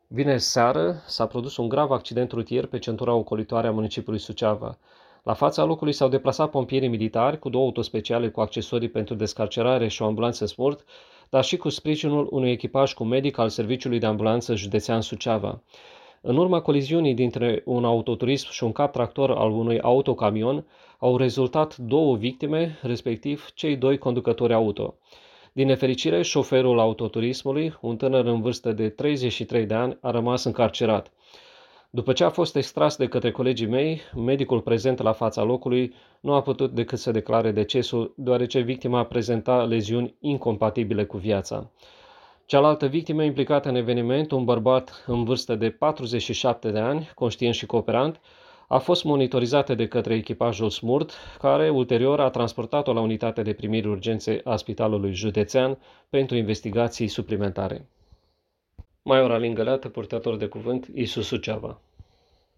Vineri seară s-a produs un grav accident rutier pe centura ocolitoare a municipiului Suceava. La fața locului s-au deplasat pompierii militari cu două autospeciale cu accesorii pentru descarcerare și o ambulanță smurt, dar și cu sprijinul unui echipaj cu medic al Serviciului de Ambulanță Județean Suceava. În urma coliziunii dintre un autoturism și un cap tractor al unui autocamion, au rezultat două victime, respectiv cei doi conducători auto. Din nefericire, șoferul autoturismului, un tânăr în vârstă de 33 de ani, a rămas încarcerat. După ce a fost extras de către colegii mei, medicul prezent la fața locului nu a putut decât să declare decesul, deoarece victima prezenta leziuni incompatibile cu viața. Cealaltă victimă implicată în eveniment, un bărbat în vârstă de 47 de ani, conștient și cooperant, a fost monitorizată de către echipajul SMURT, care ulterior a transportat-o la unitatea de primiri urgențe a Spitalului Județean pentru investigații suplimentare. Maior Alin Găleată, purtător de cuvânt, Isus Suceava.